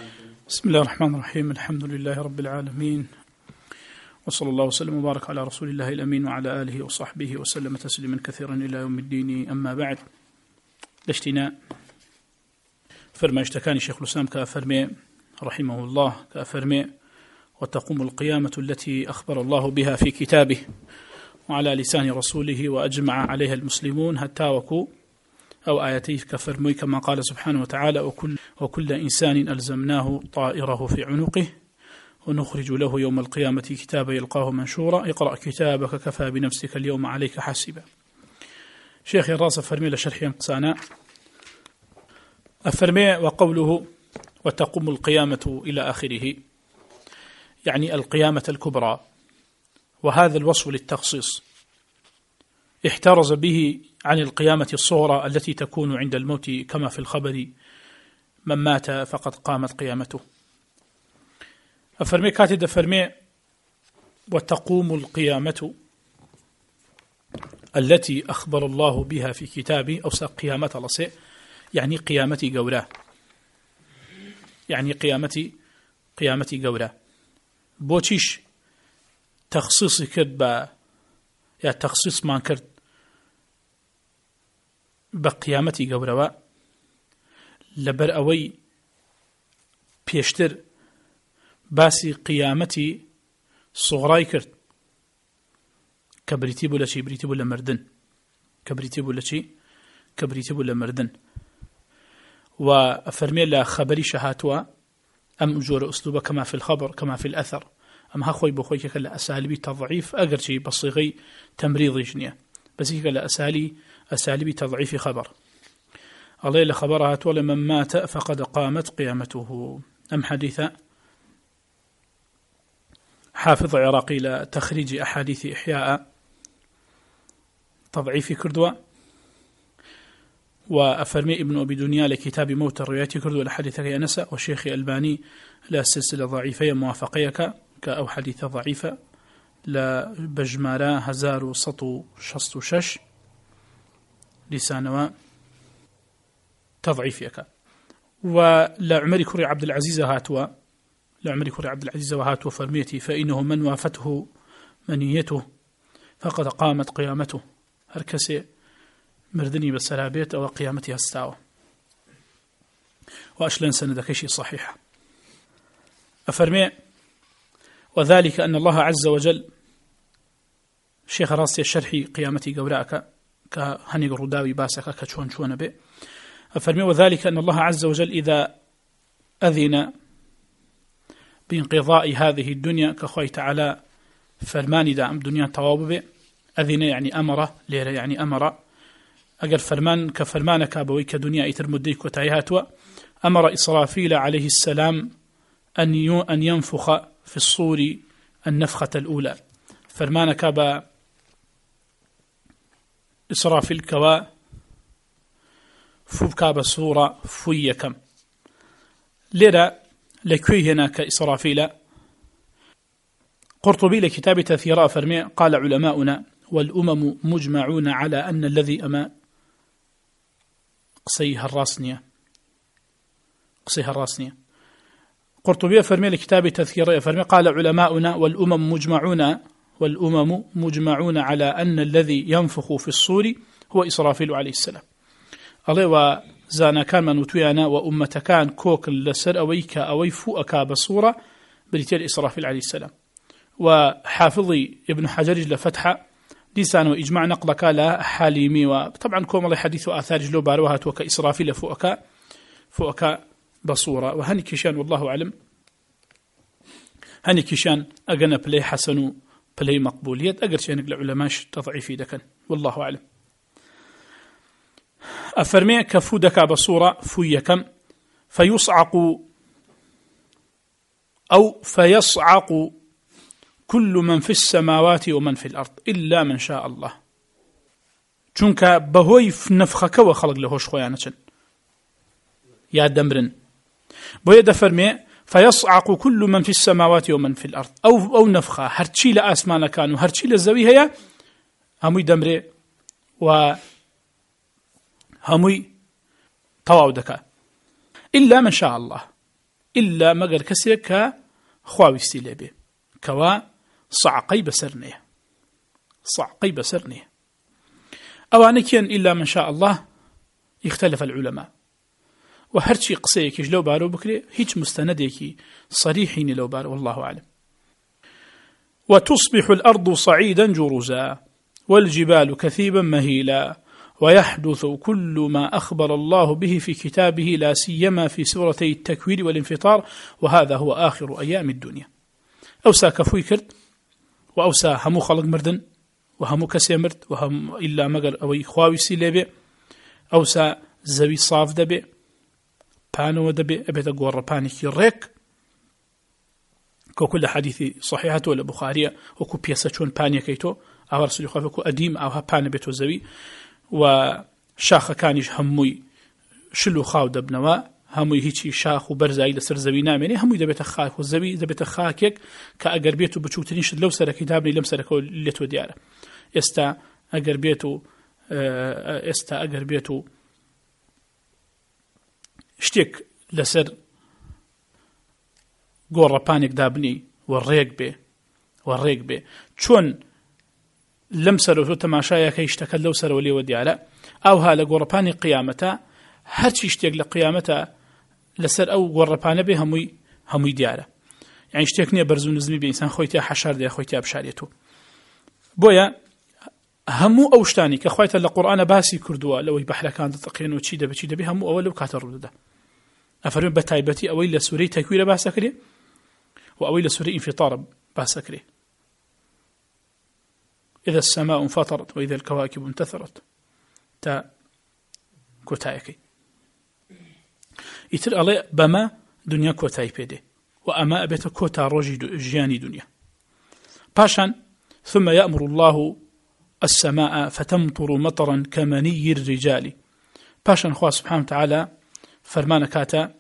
بسم الله الرحمن الرحيم. الحمد لله رب العالمين، وصلى الله وسلم وبارك على رسول الله الأمين وعلى آله وصحبه وسلم تسليما كثيرا إلى يوم الدين. أما بعد، لاشتنا فرما اشتكاني شيخ الإسلام كأفرمي رحمه الله كأفرمي: وتقوم القيامة التي أخبر الله بها في كتابه وعلى لسان رسوله وأجمع عليها المسلمون حتى وكو أو آياتي كفرمي كما قال سبحانه وتعالى: وكل إنسان ألزمناه طائره في عنقه ونخرج له يوم القيامة كتابا يلقاه منشورا اقرأ كتابك كفى بنفسك اليوم عليك حاسبا. شيخ الراس فرمي لشرح ينقصانا أفرمي: وقوله وتقوم القيامة إلى آخره، يعني القيامة الكبرى، وهذا الوصف للتخصيص احترز به عن القيامة الصغرى التي تكون عند الموت، كما في الخبر: من مات فقد قامت قيامته. أفرمي كاتد أفرمي: وتقوم القيامة التي أخبر الله بها في كتابه، أو قيامة لصي، يعني قيامتي قورا، يعني قيامتي قورا. بوشيش تخصيص كرد يا تخصيص ما كرد بقيامتي قورا لبر أوي بيشتر باسي قيامتي صغراي كرد كبريتي بولا شي بريتي بولا مردن كبريتي بولا شي كبريتي بولا مردن. وأفرمي لا خبري شهاتوا أم أجور أسلوبه كما في الخبر كما في الأثر، أم هخوي بخوي كلا أساليبي تضعيف أجر شي بصيغي تمريضي جنيا، بس كلا أساليبي تضعيف خبر. الله إلا خبرها تولى من مات فقد قامت قيامته. أم حديثة حافظ عراقي لتخريج أحاديث إحياء تضعيف كردوة، وأفرمي ابن أبي دنيا لكتاب موت الروايات كردوة لحديثك أنسى، والشيخ ألباني لا سلسلة ضعيفة موافقيك كأو حديثة ضعيفة لبجمارا 1166 لسانوا تضعيفك. ولعمر كري عبد العزيز هاتوا فرميتي: فإنه من وافته منيته فقد قامت قيامته. هركسي مردني بالسلابيت أو قيامتها استاوى، وأشلن سندك شيء صحيح. أفرمي: وذلك أن الله عز وجل، شيخ راسي الشرحي قيامتي قوراءك كهني الرداوي باسك كشون به. أفرمي: وذلك أن الله عز وجل إذا أذن بانقضاء هذه الدنيا كخوي تعالى فرماني دام دنيا توابه، أذن يعني أمر، ليرة يعني أمر، أجر فرمان كفرمانك أبوي كدنيا يترمديك وتعيهاتوا، أمر إسرافيل عليه السلام أن ينفخ في الصور النفخة الأولى. فرمانك أبا إسرافيل كوا فوكا بصورة فويكم ليرة لكوي هناك إسرافيل. قرطبي لكتاب تثيراء فرمي: قال علماؤنا: والأمم مجمعون على أن الذي أما قصيها الراسنية. قرطبي فرمي لكتاب تثيراء فرمي: قال علماؤنا: والأمم مجمعون على أن الذي ينفخ في الصور هو إسرافيل عليه السلام. الله وزانا كان من وتويانا وأمة كان كوك لسر أوي فوءك بصورة بريتير إسرافيل عليه السلام. وحافظي ابن حجر لفتحة لسان وإجماع نقلك لا حاليمي، وطبعا كوم الله حديث وآثار جلو باروها توك إسرافيل فوءك بصورة. وهني كيشان والله أعلم، هني كيشان أجنا بلي حسن بلي مقبوليات أجر شيء نقل علماش تضعيفي دكان والله أعلم. أفرمي: كفودك بصورة فويكم فيصعق كل من في السماوات ومن في الأرض إلا من شاء الله. چونك بهوي في نفخك وخلق لهوش خويانة يا دمرن بويد فرمي: فيصعق كل من في السماوات ومن في الأرض أو نفخة هرشي لأسمان كانوا هرشي للزوي هي هموي دمري وهموي طواودك إلا من شاء الله. إلا مقر كسيك خواويستي لبي كوا صعقي بسرنيه صعقي بسرنيه أوانكين إلا من شاء الله يختلف العلماء وهرشي قصيك لو بارو بكري هيج مستنديك صريحين لو بارو والله أعلم. وتصبح الأرض صعيدا جرزا والجبال كثيبا مهيلا ويحدث كل ما أخبر الله به في كتابه لا سيما في سورتي التكوير والانفطار وهذا هو آخر أيام الدنيا. أوسا كفوي كرد وأوسا همو خلق مردن وهمو كسي مرد وهم إلا مقر أوي خواوي سيليبي أوسا زوي صاف دبي بانو دبي أبيت أقول ربانيكي ريك كل حديث صحيحة ولا بخارية وكو بيسا چون بانيا كيتو أو رسول الله كو أديم أو هبان بيتو زوي وشاخ كانش هموي شلو خاو دبنوا هموي هيچي شاخ وبرزاي لسر زوي نامني هموي دبيت خاك وزوي دبيت خاكك كأقر بيتو بچوتنيش لو سر كتابني لم سركو لتو دياره استا أقر بيتو شتيك لسر قول ربانك دابني والريق بي چون لم سرو تماشايا كيشتكل لو سرو لي وديالا او هالا قول رباني قيامتا هرشي اشتيق لقيامتا لسر او قول رباني بي هموي ديالا يعني اشتيقني برزو نزمي بإنسان خويتيا حشار دي خويتيا بشاريتو بويا همو اوشتاني كخويتا لقرآن باسي كردوا لو يبحر كان تقين وشي دبي همو اولو كاتر ردده أفرمي بتايبتي أويل سوري تكوير باسكري وأويل سوري انفطار باسكري إذا السماء انفطرت وإذا الكواكب انتثرت تا كوتايكي يتر علي بما دنيا كوتاي بيدي وأما أبيت كوتا روجي جياني دنيا باشان ثم يأمر الله السماء فتمطر مطرا كمني الرجال باشان خواه سبحانه وتعالى فرمان كاتا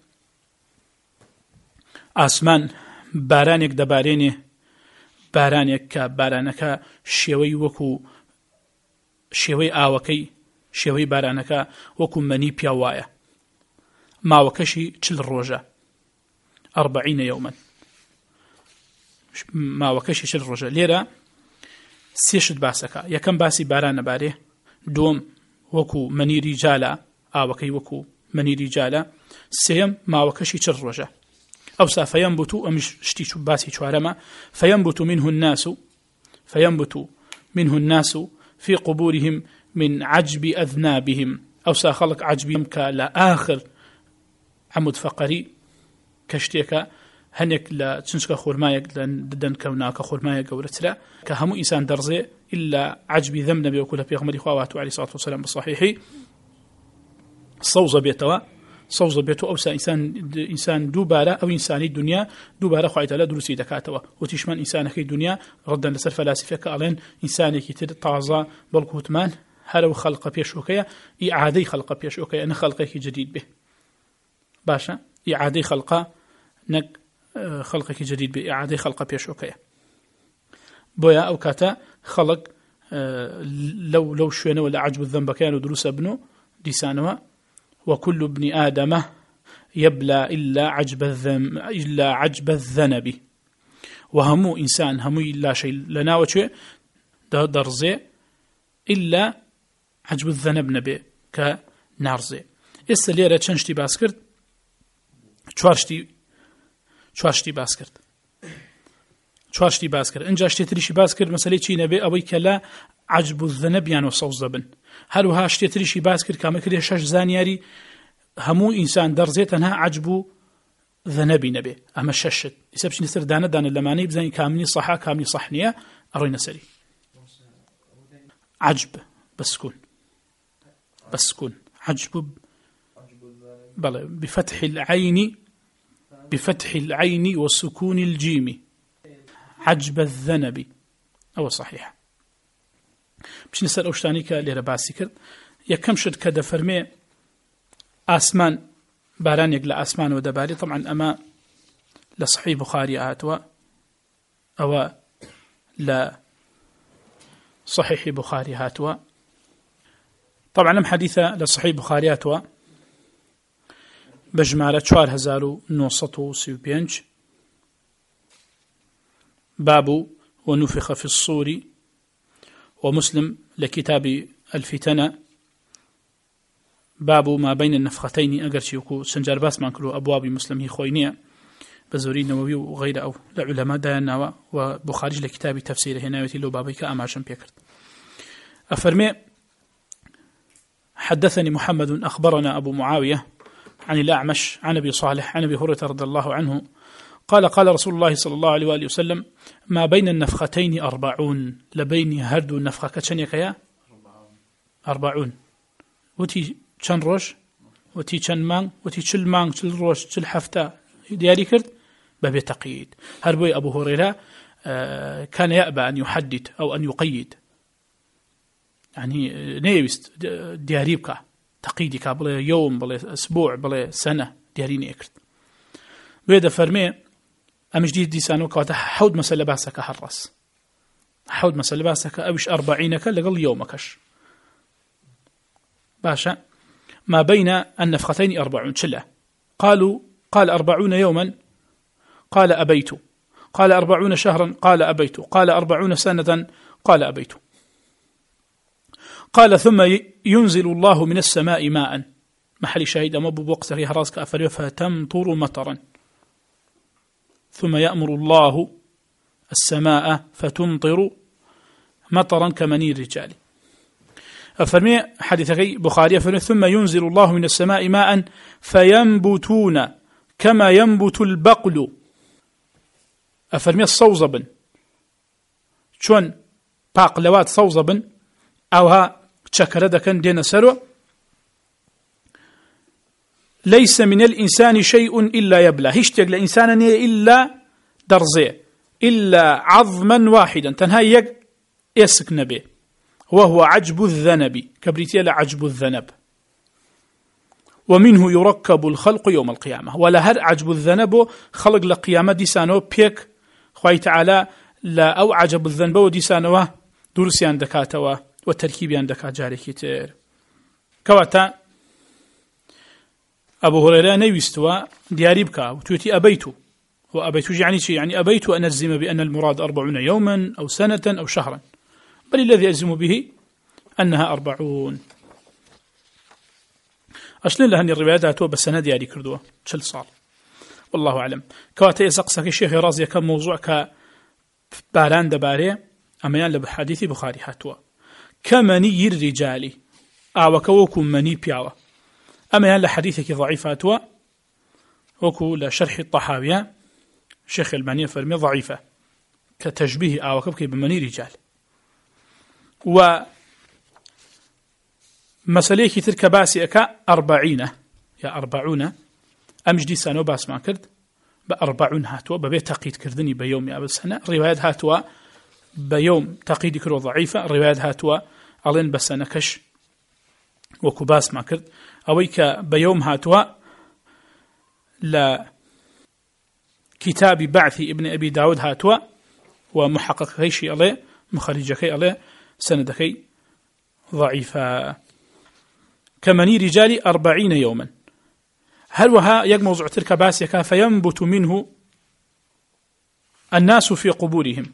آسمان بارانيك دباريني بارانيك كبارانك شيوي وكو شيوي آوكي شيوي بارانك وكو مني بيوايا ما وكشي تشل الروجة 40 يوما ما وكشي تشل الروجة ليرا سيشد باسكا يكم باسي باران باري دوم وكو مني رجالا آوكي وكو مني رجالا سيم ما وكشي تشل الروجة أوسا فينبت أمش شتيش باسي شوارما فينبت منه الناس في قبورهم من عجب أذنابهم أوسا خلق عجبهم كلا آخر عمود فقري كشتيك هنيك لا تنسك خورمايك لدن كوناك خورمايك ورتلا كهمو إنسان درزي إلا عجب ذم نبي وكل بيغمري خواته عليه الصلاة والسلام بالصحيح صوز بيتو أوسا إنسان دوبارة أو إنساني الدنيا دوبارة خواهي لا دروسي دكاتوا وتشمن إنسانك الدنيا ردا لسر فلاسفة كألين إنسانك طازة بالكوتمان هلو خلق بيشوكيا إعادي خلق بيشوكيا أنا خلقك جديد به باشا إعادي خلقك جديد به إعادي خلق بيشوكيا بويا أو كاتا خلق لو شوينا ولا عجب الذنب كانوا دروس ابنه لسانوا وكل ابن آدم يبلى إلا عجب الذنب وهمو إنسان همو إلا شيء لنا وشيء درزي إلا عجب الذنب نبي كنارزي استليرة چنشتي باسكرت چوارشتي باسكرت انجا اشتتريشي باسكرت مسألة چي نبي أوي كلا عجب الذنب يعني وصوز ذبن هل وها اشتتريشي باسكرت كما كده شش زانياري همو إنسان درزي تنها عجب ذنبي نبي أما ششت يسبش نسر دانا اللماني بزاني كاملي صحا كاملي صحنية أروينا سري عجب بسكون عجب بلى بفتح العين وسكون الجيم عجب الذنب أو صحيح بش نسأل أوشتانيك ليرا باسي كرد يكم شد كده فرمي آسمان باران يقل آسمان ودباري طبعا أما لصحيح بخاري آتوا أو لا صحيح بخاري هاتوا طبعا لم حديثة لصحيح بخاري آتوا بجمارة 4935 باب ونفخ في الصور. ومسلم لكتاب الفتنة باب ما بين النفختين أقرشي وكو سنجار باس ما نكرو أبواب مسلم هي خوينية بزوري نووي وغير أو لعلماء دانا وبخارج لكتاب تفسيره هنا يتلو بابيك أماشن بيكرت. أفرمي حدثني محمد أخبرنا أبو معاوية عن الأعمش عن أبي صالح عن أبي هريرة رضي الله عنه قال قال رسول الله صلى الله عليه وآله وسلم ما بين النفختين 40 لبين هردو النفخة كتشنيك يا 40 وتي چن روش وتي چن مانگ وتي چل مانگ چل روش چل هفته دياري كرد باب تقييد. هربوي أبو هريرة كان يأبى أن يحدد أو أن يقيد يعني نيوست دياريبك تقييدك بلا يوم بلا أسبوع بلا سنة دياريني أكرد بيدا فرمي أمش دي سانو كواتا حود مسألة باسك حرص حود مسألة باسك أوش 40 لقل يومكش باشا ما بين النفختين 40 شلة قال 40 يوما قال أبيت قال 40 شهرا قال أبيت قال 40 سنة قال أبيت قال ثم ينزل الله من السماء ماء محل شاهد أمبو بوقت فيها راسك أفريو فتمطر مطرا ثم يأمر الله السماء فتمطر مطرا كمني الرجال. أفرمي حديثي بخاري أفرمي ثم ينزل الله من السماء ماء فينبتون كما ينبت البقل. أفرمي الصوزبن شون باقلوات صوزبن أوها تشكرد كان دين سرو ليس من الإنسان شيء إلا يبلى هشتق لإنسان إلا درزي إلا عظما واحدا تنهاي يسك نبي وهو عجب الذنب كبريتيا لعجب الذنب ومنه يركب الخلق يوم القيامة ولا هر عجب الذنب خلق لقيامة ديسانو بيك خوي تعالى لا أو عجب الذنب وديسانو درسيان دكاتوا والتركيبيان دكات جاري كتير كواتا أبو هريرة نيوستوا دياري بكا وتوتي أبيت وأبيت يعني شيء يعني أبيت أن أجزم بأن المراد 40 يوما أو سنة أو شهرا بل الذي أجزم به أنها 40. أشلن لهن الروايات بسنة دياري كردوه شل صار والله أعلم. كواتا يزقسك الشيخ رازي كم موضوع كباران دباري أميان لبحاديث بخاري هاتوا كمني الرجال وكوكم مني بياوة أميان لحديثك ضعيفاتوا وكو لشرح الطحاوية شيخ المانية فرمي ضعيفة كتشبيه وكبكي بمني رجال ومساليكي تلك باسئك 40 يا 40 أمجدي سانو باس ما كرد 40 هاتوا ببيت تقييد كردني بيوم يا سنة روايات هاتوا بيوم تقييد كرو ضعيفة روايات هاتوا ألين بسنة كش وكو باس ما كرد أويك بيوم هاتوا لكتاب بعث ابن أبي داود هاتوا ومحقق هيشي عليه مخرجكي عليه سندكي ضعيفة كمني رجال 40 يوما هل وها يجمع تلك باسيكا فينبت منه الناس في قبورهم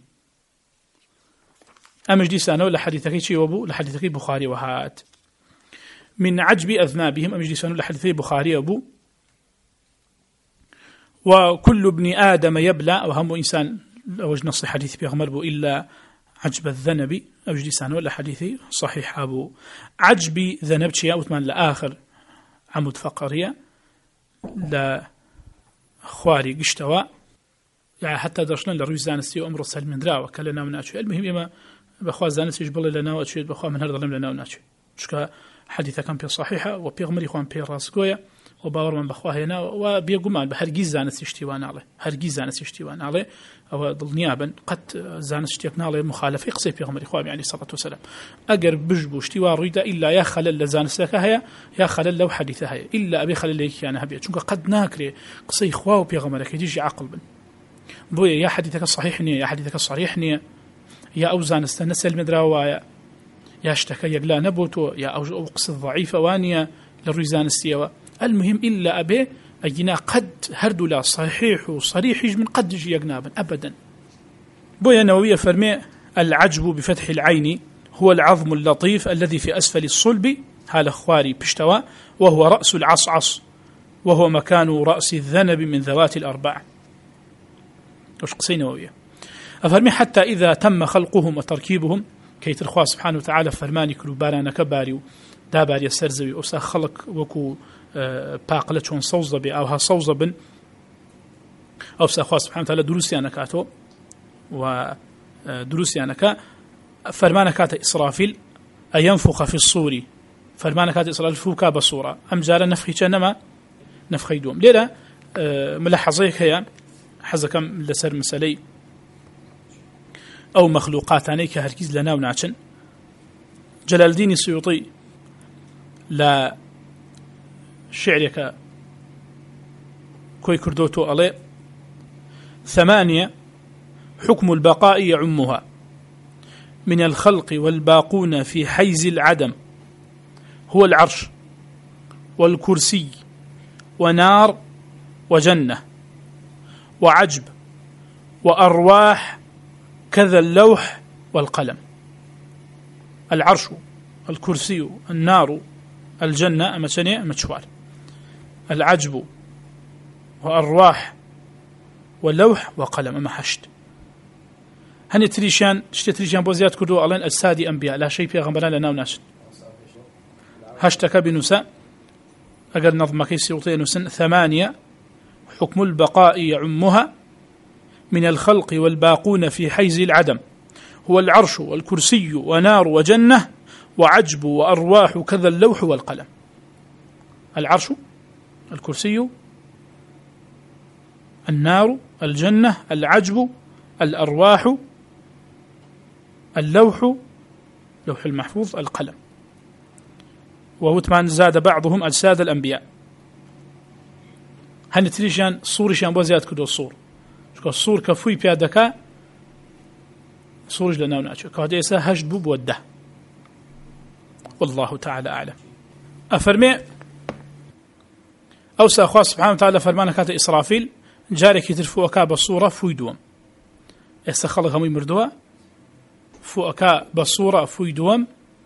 أمجدي سانو لحديثكي شي وبو لحديثكي بخاري وهات من عجب أذنابهم أمجدي سانو لحديثكي بخاري وبو وكل ابن آدم يبلى وهم إنسان أوج نص حديث بيغمر بو إلا عجب الذنب أوجدي سانو لحديثي صحيح أبو عجب ذنب شيء أوتمان لآخر عمود فقرية لا خواري قشتوا يعني حتى درشنا لروي زانستي وأمر السلم من دراوة كلنا وناتشو المهم إما بخوا زانستي يجبل لنا وأتشويد بخوا من هذا لنا وناتشو شكا حديثة كان بي صحيحة وبيغمري خوان بي راسقوية وباور من بخوا هنا وبيقومان بهرجيز زانستي اشتوان عليه هرجيز زانستي اشتوان عليه أو ضل نيابا قد زانستي اشتوان عليه مخالفة يقصي بيغمري خوان يعني صلى الله عليه وسلم أجر بجبو اشتوان ريدا إلا يا خلل لزانستك هيا يا خلل لو حديثة هيا إلا أبي خلل ليك يعني هبيت شنك قد ناكري قصي خوا وبيغمرك يجي عقل بن بويا يا حديثك الصحيح نية يا حديثك الصريح نية يا أوزان استنسل مدراوايا يا اشتكى يقلا نبوتو يا أو قصة ضعيفة وانية للرزان استيوا المهم إلا أبي أجنا قد هردو لا صحيح وصريح من قد جي يقنابا أبدا. بويا نووية فرمي العجب بفتح العين هو العظم اللطيف الذي في أسفل الصلب هذا خواري بشتوى وهو رأس العصعص وهو مكان رأس الذنب من ذوات الأربع. وش قصي نووية أفرمي حتى إذا تم خلقهم وتركيبهم كي ترخوا سبحانه وتعالى فرماني كلو بارانا كباريو داباري السرزوي أوسا خلق وكو باقلة شون صوزة بي أوها صوزة بن أوسا أخوا سبحانه وتعالى دروسيانا كاتو ودروسيانا كا فرمانا كات إسرافيل أينفخ في الصور فرمانا كات إسرافيل فوكا بصورة أم جارة نفخي كانما نفخي دوم ليلة ملاحظيك هي حزكم لسر مسالي أو مخلوقات عنيك هركيز لنا ونعشن جلال الدين السيوطي لا شعرك كوي كردوتو عليه 8 حكم البقاء يعمها من الخلق والباقون في حيز العدم هو العرش والكرسي ونار وجنة وعجب وأرواح كذا اللوح والقلم. العرش الكرسي النار الجنة أمتنية متشوار العجب وأرواح واللوح وقلم أما حشد هني تريشان تريشان بوزيات كردو ألين أجسادي أنبياء لا شيء في غنبران لنا وناشد هشتك بنساء أقل نظم كيسي وطين سن 8 حكم البقاء يعمها من الخلق والباقون في حيز العدم هو العرش والكرسي ونار وجنة وعجب وأرواح كذا اللوح والقلم. العرش الكرسي النار الجنة العجب الأرواح اللوح لوح المحفوظ القلم. وهو زاد بعضهم أجساد الأنبياء هنتريشان صورشان بوزيات كدو الصور كفوي بيادكا صورج لنا وناتشو كهديسا هجد بوده والله تعالى أعلم. أفرمي أوسى أخوة سبحانه وتعالى فرمانا كات إسرافيل جارك يترفوكا بالصورة فويدوم استخلق همي مردوا فوكا بالصورة فويدوم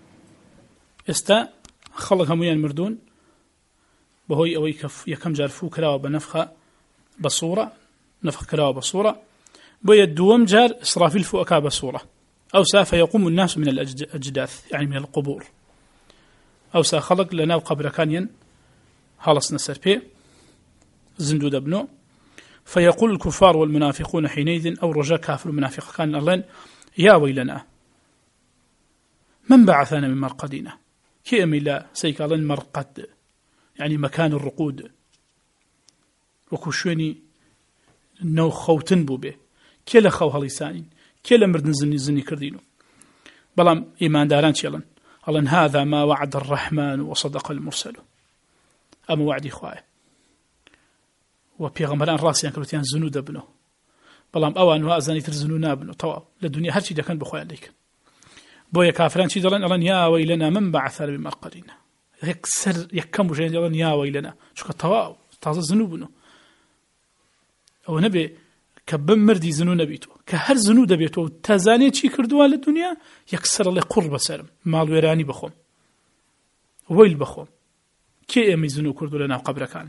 خلق هميان مردون بهوي أوي يكم جار فو كراوة بنفخة بصورة نفخ كراوة بصورة بوي الدوم جار إسرافيل فوكا بصورة أوسى فيقوم الناس من الأجداث يعني من القبور أوسى خلق لنا قبر كانين هالص نسر بي زندو دبنو فيقول الكفار والمنافقون حينئذ أو رجاء كافر المنافق كان الله يا ويلنا من بعثنا من مرقدنا كيم لا سيكالن مرقد يعني مكان الرقود وكشوني نو خوتن بوبه كلا خو هليسانين كلا مردن زني كردينو بلام إيمان داران شيلن قالن هذا ما وعد الرحمن وصدق المرسل أما وعدي خواي وبيغمران راسي كروتيان زنو دبنو بلام أوان وأزاني ترزنو نابنو طوا للدنيا هرشي دكان بخواي عليك بويا كافران شي دلن ألن يا ويلنا من بعثنا بمرقدنا هيك سر يكم وجين دلن يا ويلنا شو كطوا تازا زنو بنو أو نبي كبم مردي زنو نبيتو كهر زنو دبيتو تزاني شي كردوا للدنيا يكسر الله قرب سلم مال ويراني بخوم ويل بخوم كي أمي زنو كردوا لنا قبر كان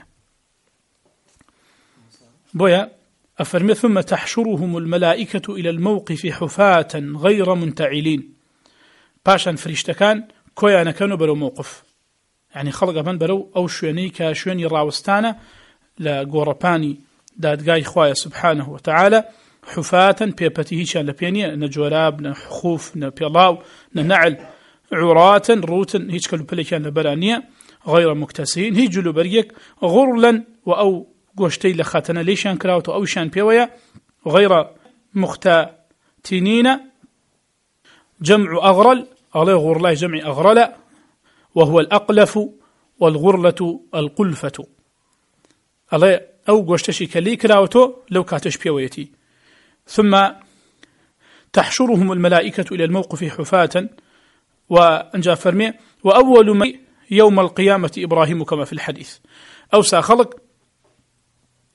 بويا أفرمي ثم تحشرهم الملائكة إلى الموقف حفاة غير منتعلين باشان فريشتكان كويانا كانوا برو موقف يعني خلق من برو أو شويني كشويني راوستانا لقورباني دادقاي خوايا سبحانه وتعالى حفاة بيبته شان لبيني نجوراب نخوف نبيلاو ننعل عراة روتا هيج كالو بليكان لبرانية غير مكتسين هيجو لبريك غرلا وأو قوشتي لخاتنا ليشان كراوتو أو شان بيويا غير مختتنين جمع أغرل عليه غرلا جمع أغرل وهو الأقلف والغرلة القلفة عليه أو قوشتشي كلي كراوتو لو كاتش بيويتي ثم تحشرهم الملائكة إلى الموقف حفاة وأنجا فرمي وأول ما يوم القيامة إبراهيم كما في الحديث أوسى خلق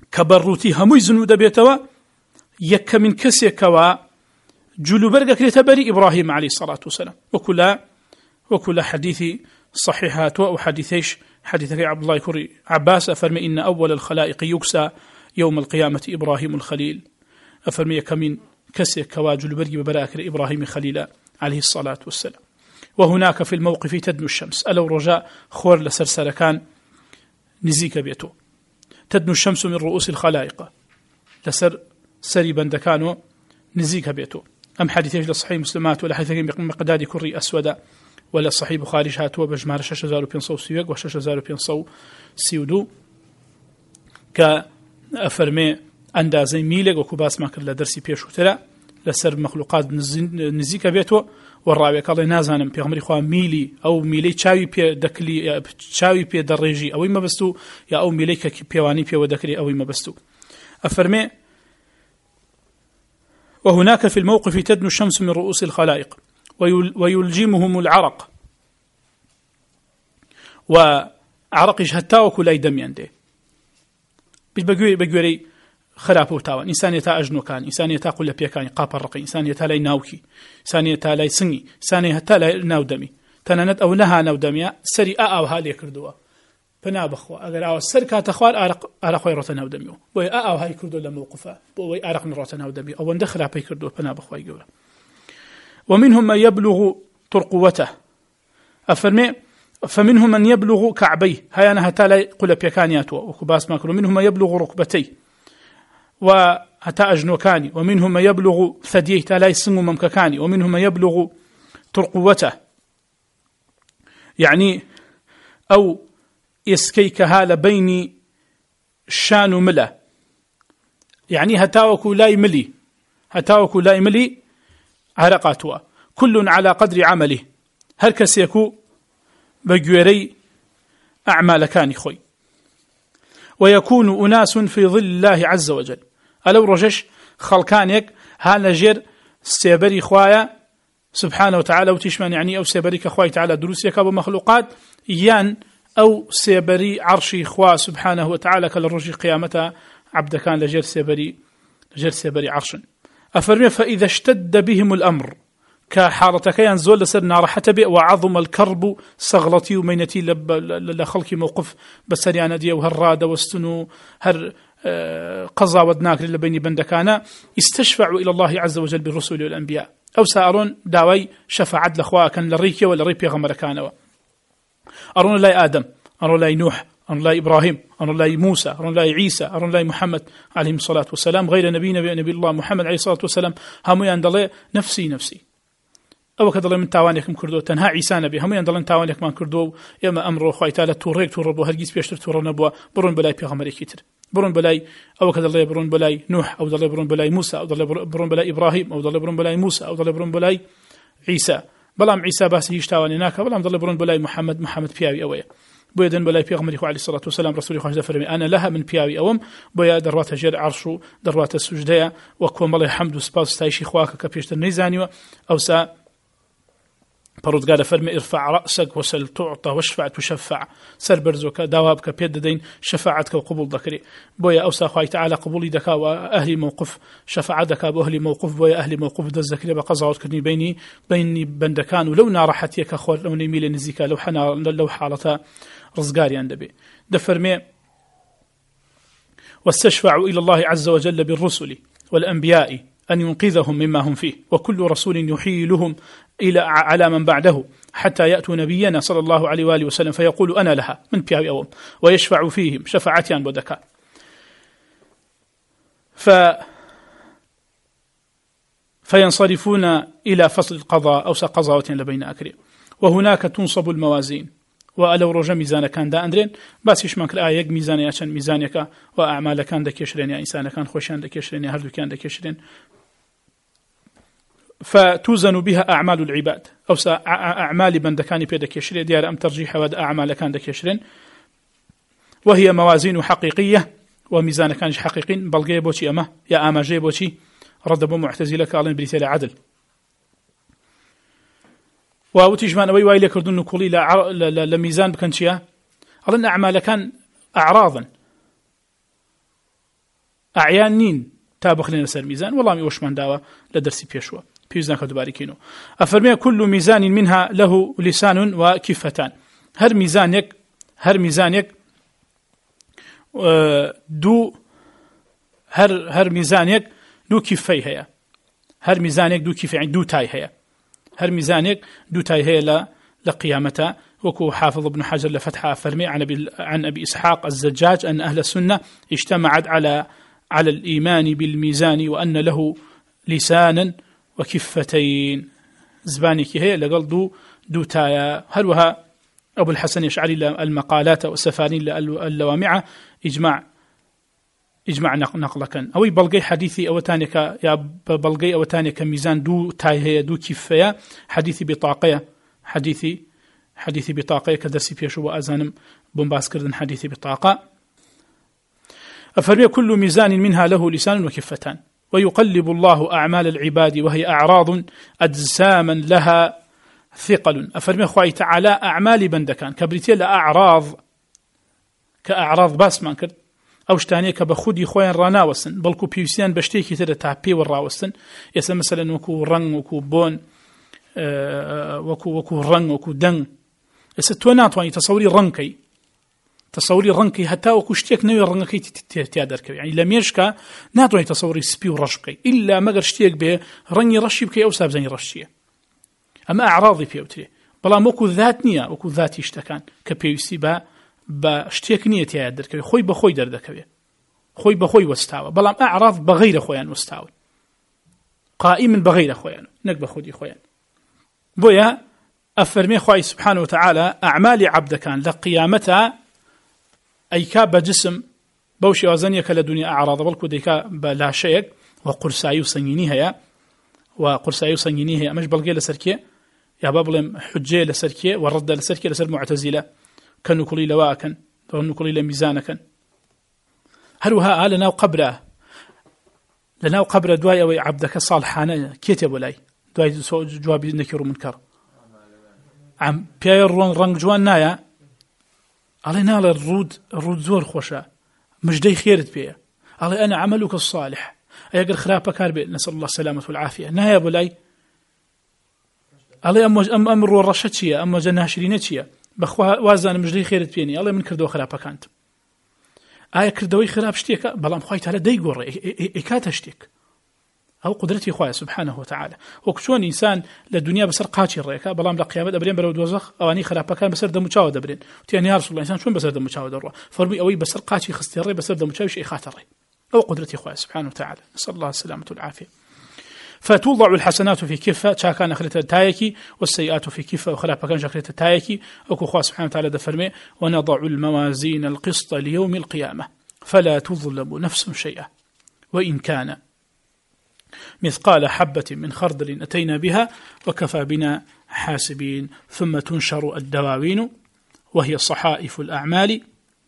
كبروتي هموي زنود بيتوا يك من كسيكوا جلوبرغا كريتبري إبراهيم عليه الصلاة والسلام وكل حديث صحيحات وحديثيش حديث عبد الله كري عباس أفرمي إن أول الخلائق يكسى يوم القيامة إبراهيم الخليل أفرمي كمين كسيكوا جلوبرغي ببراكر إبراهيم خليل عليه الصلاة والسلام. وهناك في الموقف تدنو الشمس ألو رجاء خور لسرسر كان نزيك بيتو تدنو الشمس من رؤوس الخلائق لسر سري بندكانو نزيك بيتو أم حديثيش لصحيح مسلمات ولا حديثين بمقداد كري أسودا ولا صحيح بخاري هاتوا بجمار 6530 و 6532 كأفرمي أندازي ميلك وكباس ما كلا درسي بيشوترا لسر مخلوقات نزيك بيتو والراوي قال نازانم پیغمبر خو میلی او میلی چاوی پی دکلی چاوی پی درجی او ما بستو یا او میلی ک پیوانی پی ودکلی او ما بستو افرمي وهناك في الموقف تدنو الشمس من رؤوس الخلائق ويلجمهم العرق وعرق جهتا وكل دم ينده بجوري خراپ و تاوان ئینسانێتە ئەژنۆکان ئینسانێتە قولە پێکانی قاپەڕقی ئینسانێتە لای ناوکی ئینسانێتە لای سنگی ئینسانێ هەتا لای ناودەمی تەنانەت ئەو نەها ناودەمیە سەری ئاوها لێ کردووە پنا بخوا ئەگەر ئاوە سەر کاتە خوار ئارەخۆی ڕۆتە ناودەمیەوە بۆیە ئاوهای کردو لە مووقفە بۆ ئەوەی ئارەق نڕۆتە ناودەمی ئەوەندە خراپەی کردووە پنا بخوای گەورە. ومنهم من يبلغ ترقوته أفرمي فمنهم من يبلغ كعبيه هيانا هتا لا قل بيكانياتوا وكباس ماكلو منهم من يبلغ ركبتي وهتا أجنوكاني ومنهم من يبلغ ثديه تا لا يسن ممككاني ومنهم من يبلغ ترقوته يعني أو يسكيك هال بين شان ملا يعني هتاوكو لا يملي عرقاتوا كل على قدر عمله هركس يكو بجوري أعمال كان خوي ويكون أناس في ظل الله عز وجل ألو رجش خلقانيك هالجر سيبري خوايا سبحانه وتعالى وتشمن يعني أو سيبري كخواي تعالى دروسيك بمخلوقات يان أو سيبري عرشي خوا سبحانه وتعالى كالرجي قيامته عبد كان لجر سيبري عرشا أفرمي فإذا اشتد بهم الأمر كحالتك ينزل لسر نار حتى وعظم الكرب صغلتي ومينتي لخلقي موقف بسريانا دي وهالرادة واستنو هر قضى ودناك لبيني بندكانا استشفعوا إلى الله عز وجل بالرسل والأنبياء أو سأرون داوي شفاعت لأخواه كان لريكي ولا ريبي غمركانا أرون لا آدم أرون لا نوح أرون لا إبراهيم أرون لا موسى أرون لا عيسى أرون لا محمد عليه الصلاة والسلام غير نبي الله محمد عليه الصلاة والسلام هم يندل نفسي أو كذا من تاوانك كردو تنها عيسى نبي هم يندل تاوانك من كردو يما أمر خوي تعالى توريك توربو هرجيس بيشتر تورنبوا برون بلاي بيغمر كتير برون بلاي أو كذا برون بلاي نوح أو ضل برون بلاي موسى أو ضل برون بلاي إبراهيم أو ضل برون بلاي موسى أو ضل برون بلاي عيسى بلام عيسى بس يشتاواني هناك بلام ضل برون بلاي محمد بياوي أويا بويدن بلاي بيغمر عليه الصلاة والسلام رسول الله فرمي أنا لها من بياوي أوم بويا دروات جر عرشو دروات السجدية وكوم الله الحمد وسباس تايشي خواك كبيشتر نيزانيو أو سا برود قال فرمي ارفع رأسك وسل تعطى واشفع تشفع سر برزوك دوابك بيد دين شفاعتك وقبول ذكري بويا أوسا خواهي تعالى قبولي دكا وأهلي موقف شفاعة دكا بأهلي موقف بويا أهلي موقف دز ذكري بقضاوت كرني بيني بندكان ولو نارحت يك أخوار لو نميل نزيكا لو حالة رزقاري عندبي دفرمي واستشفعوا إلى الله عز وجل بالرسل والأنبياء أن ينقذهم مما هم فيه وكل رسول يحيلهم إلى على من بعده حتى يأتوا نبينا صلى الله عليه وآله وسلم فيقول أنا لها من بياوي أوم ويشفع فيهم شفاعتيان بودكا فينصرفون إلى فصل القضاء أو سقضاوة لبين أكري وهناك تنصب الموازين وألو رجا ميزان كان دا أندرين بس يشمل الآية ميزان يشان ميزانك وأعمال كان دكيشرين يا إنسان كان خوشان دكيشرين يا هردو كان دكيشرين فتوزن بها أعمال العباد أو أعمال بندكاني بيدكيشرين ديار أم ترجيح ود أعمال كان دكيشرين وهي موازين حقيقية وميزان كان حقيقي بلغي بوشي أما يا أما جي بوشي ردبو معتزلة قالين بريتالي عدل وتجمان أوي وايلة كردون نقولي لميزان بكنشيا أظن أعمال كان أعراضا ئاعیان نین تا بخلێنە سەر میزان وەڵامی ئەوشمان داوە لە دەرسی پێشوە پێویست ناکە دووبارەکەینەوە ئەفەرمێ كل ميزان منها له لسان وكفتان هەر میزانێک هەر میزانێک دوو کیفەی هەیە هەر میزانێک دوو کیفەی دوو تای هەیە هەر میزانێک دوو تای هەیە لە قیامەتە وكو حافظ ابن حجر لفتحة فرمي عن أبي إسحاق الزجاج أن أهل السنة اجتمعت على الإيمان بالميزان وأن له لسانا وكفتين زبانك هي لقل دو تايا هلوها أبو الحسن يشعري المقالات والسفانين اللوامعة إجماع نقلكا أو بلغي حديثي أو تانيك يا بلغي أو تانيك ميزان دو تاي هي دو كفايا حديثي بطاقة كدرسي بيشو وأزانم بومباس كردن حديثي بطاقة أفرمي كل ميزان منها له لسان وكفتان ويقلب الله أعمال العباد وهي أعراض أجساما لها ثقل أفرمي خوي تعالى أعمال بندكان كبريتي لأعراض كأعراض باسمان كرد أو شتانية كبخودي خوين راناوسن بلكو بيوسيان بشتيكي ترى تعبي والراوسن يسا مثلا وكو رنگ وكو بون وكو رنگ وكو دنگ يسا تو ناتواني تصوري رنكي حتى وكو شتيك نوي رنكي تيادركي يعني لم يشكا ناتواني تصوري سبي ورشكي إلا مقر شتيك به رني رشي بكي أو سابزاني رشيه أما أعراضي بيوتري بلا موكو ذات نية وكو ذاتي اشتكان كبيوسي با شتيك نية تيادركي خوي بخوي دردكي خوي بخوي وستاوى بلا أعراض بغير خويان وستاوى قائم بغير خويان نك بخودي خويان بويا أفرمي خوي سبحانه وتعالى أعمال عبد كان لقيامتها أي كاب جسم بوشي وزنيك لدنيا أعراض بلكو ديكا بلا شيء وقرسايو سنينيها مش بلقي لسركي يا بابلم حجة لسركي والرد لسركي لسر معتزلة كانوا كلي لواكن كانوا كلي لميزانكن هل وها لنا قبر دواي أو عبدك صالحانا كتب ولاي دواي جواب نكر منكر عم بيرون رنگ جوان نايا علينا الرود زور خوشا مجدي خيرت بيه علي أنا عملك الصالح أيقر خرابك كاربي نسأل الله السلامة والعافية نايا بولاي علي أمر ورشتشيا أما جناشرينتشيا بخوا وازان مجدي خيرت بيني علي من كردو خرابك أنت آية كردوي خراب شتيك بلام خوي تعالى ديقور إكات شتيك أو قدرتي خويا سبحانه وتعالى وكشون إنسان للدنيا بسر قاتشي الرئيكا بلام لقيامة أبرين برود وزخ أواني خرابا كان بسر دموشاود أبرين وتياني يا رسول الله إنسان شون بسر دموشاود الرئي فرمي أوي بسر قاتشي خستي الرئي بسر دموشاود شيء خات الرئي أو قدرتي خويا سبحانه وتعالى نسأل الله السلامة والعافية فتوضع الحسنات في كفة شاكان أخرة تايكي والسيئات في كفة وخلافا كان شاكرة تايكي وكو خويا سبحانه وتعالى دفرمي ونضع الموازين القسط ليوم القيامة فلا تظلم نفس شيئا وإن كان مثقال حبة من خردل أتينا بها وكفى بنا حاسبين ثم تنشر الدواوين وهي صحائف الأعمال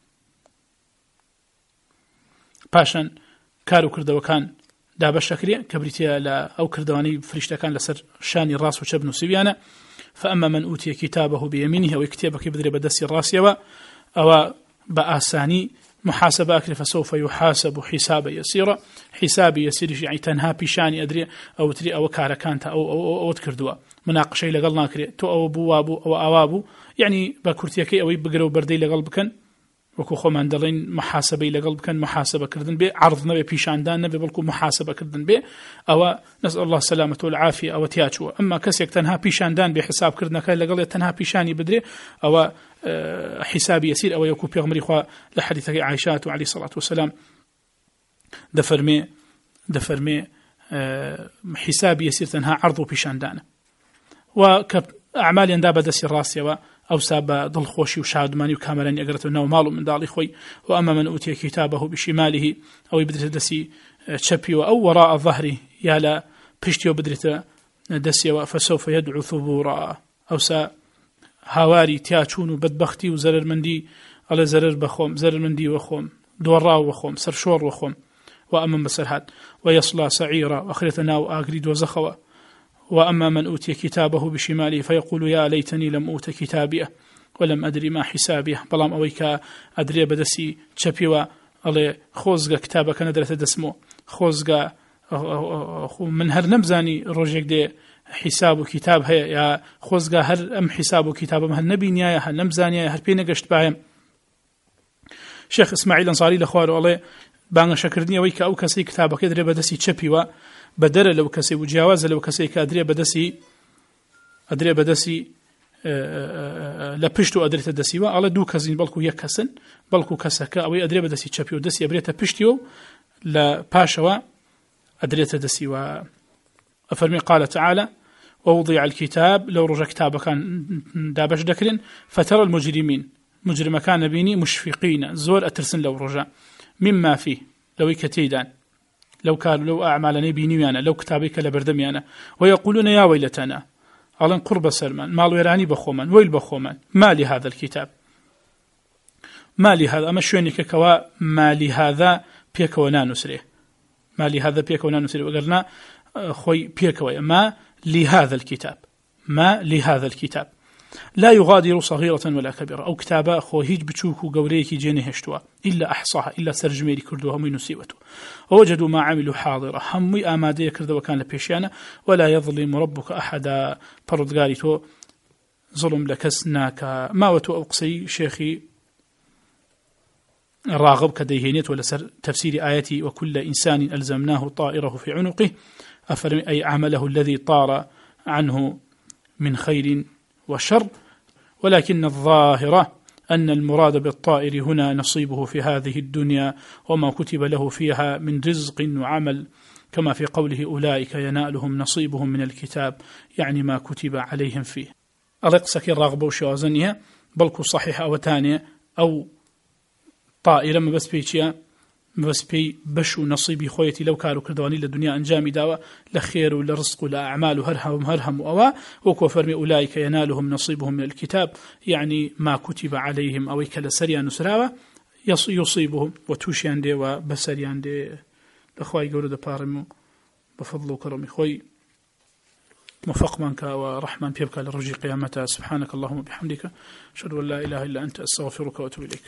باشا كارو كردوكان دابا الشكرية كبريتيا لا أو كردواني فريشتا كان لسر شاني الراس وشبن سبيانا فأما من أوتي كتابه بيمينه ويكتبك بدري بدس الراسية أو بآساني محاسبة أكل فسوف يحاسب حسابا يسيرا حسابي يسير يعني تنها بيشاني أدري أو تري أو كاركانتا أو تكردوا مناقشة لقلنا كري تو أو بوابو أو أوابو يعني بكرتيكي أو بقرو بردي لقلبكن وكو خمان دلين محاسبة لقلبكن محاسبة كردن بي عرضنا بي بيشاندان نبي بلكو محاسبة كردن بي أو نسأل الله السلامة والعافية أو تياتشو أما كسيك تنها بيشاندان بحساب كردنا كي لقل تنها بيشاني بدري أو حسابي يسير أو يكون بيغمري خوا لحديث عائشة عليه الصلاة والسلام دفرمي حسابي يسير تنها عرض بيشاندان وكأعمال ينداب دسي الراسية أو ساب ضل خوشي وشادماني وكامران يقرأت النو مالو من دالي خوي وأما من أوتي كتابه بشماله أو يبدرت دسي تشبي أو وراء ظهره يالا بشتي وبدرت دسي فسوف يدعو ثبورا أو سا هاواري تياچون وبدبختي وزرر مندي على زرر بخوم زرر مندي وخوم دورا وخوم سرشور وخوم وأما مسرهات ويصلى سعيرا وأخرتنا وآقريد وزخوا وأما من أوتي كتابه بشماله فيقول يا ليتني لم أوت كتابيه ولم أدري ما حسابيه بلام أويك أدري بدسي تشبي ئەڵێ خۆزگە کتابەکە نەدرێتە دەستمەوە خۆزگە من هەر نەمزانی ڕۆژێک دێ حیساب و کتاب هەیە یا خۆزگە هەر ئەم حیساب و کتابم هەر نەبینایە هەر نەمزانایە هەر پێی نەگەشت بایم. شێخ ئیسماعیل ئەنساری لە خوارەوە ئەڵێ بانگەشەکردنی ئەوەی کە ئەو کەسەی کتابەکە درێ بەدەستی چەپیوە بەدەرە لەو کەسەی و جیاوازە لەو کەسەی کە ئەدرێ بەدەستی لە پشت و ئەدرێتە دەسیوە ئەڵێ دوو کەسین بەڵکو یەک کەسن بەڵکو کەسەکە ئەوەی ئەدرێ بەدەستی چەپی و دەستی ئەبرێتە پشتیەوە لە پاشەوە ئەدرێتە دەسیوە. ئەفەرمی قال تعالى ووضع الكتاب لو رجع كتابا كان دابش دكرين فترى المجرمين مجرم كان بيني مشفقين زور أترسن لو رجع مما فيه لو كتيدان لو كانوا لو أعمالني بيني أنا لو كتابك لبردمي أنا ويقولون يا ويلتنا على قرب سلمان مال ويراني بخومن ويل بخومن ما لهذا الكتاب ما لهذا أما شوينك كوا ما لهذا بيكونا نسره ما لهذا بيكونا نسره وقالنا خوي بيكوي ما لهذا الكتاب ما لهذا الكتاب لا يغادر صغيرة ولا كبيرة أو كتابا خو هيج بتشوكو قوريكي جيني هشتوا إلا أحصاها إلا سرجميري كردوها همي نسيوته ووجدوا ما عملوا حاضرة همي آمادية كردوا وكان لبيشيانا ولا يظلم ربك أحدا پردگاری تو ظلم لكسناك ما وتو أوقسي شيخي راغب كديهينيت ولا سر تفسير آياتي وكل إنسان ألزمناه طائره في عنقه أفرم أي عمله الذي طار عنه من خير وشر ولكن الظاهرة أن المراد بالطائر هنا نصيبه في هذه الدنيا وما كتب له فيها من رزق وعمل كما في قوله أولئك ينالهم نصيبهم من الكتاب يعني ما كتب عليهم فيه. أرقسك الرغبة وشوازنها بلكو صحيحة أو تانية أو طائرة ما بس بي بشو نصيبي خويتي لو كانوا كردواني للدنيا أنجامي داوة لخير ولرزق ولأعمال هرهم وأوا وكو فرمي أولئك ينالهم نصيبهم من الكتاب يعني ما كتب عليهم أو كالسريا نسراوة يصيبهم وتوشيان دي وبسريان دي لأخواي قولوا دبارمو بفضل وكرمي خوي موفق منك ورحمن بيبكى لرجي قيامته سبحانك اللهم وبحمدك أشهد أن لا إله إلا أنت أستغفرك وأتوب إليك.